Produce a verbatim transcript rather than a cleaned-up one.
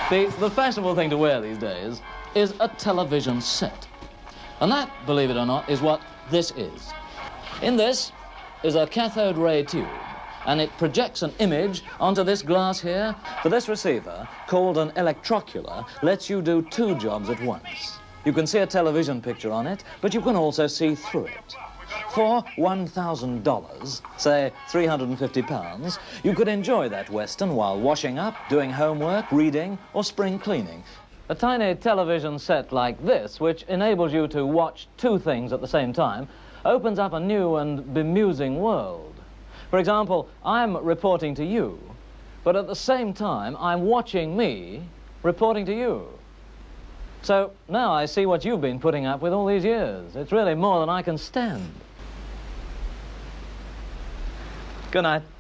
The, the fashionable thing to wear these days is a television set. And that, believe it or not, is what this is. In this is a cathode ray tube, and it projects an image onto this glass here. For this receiver, called an electrocular, lets you do two jobs at once. You can see a television picture on it, but you can also see through it. For one thousand dollars, say three hundred and fifty pounds, you could enjoy that Western while washing up, doing homework, reading, or spring cleaning. A tiny television set like this, which enables you to watch two things at the same time, opens up a new and bemusing world. For example, I'm reporting to you, but at the same time, I'm watching me reporting to you. So now I see what you've been putting up with all these years. It's really more than I can stand. Good night.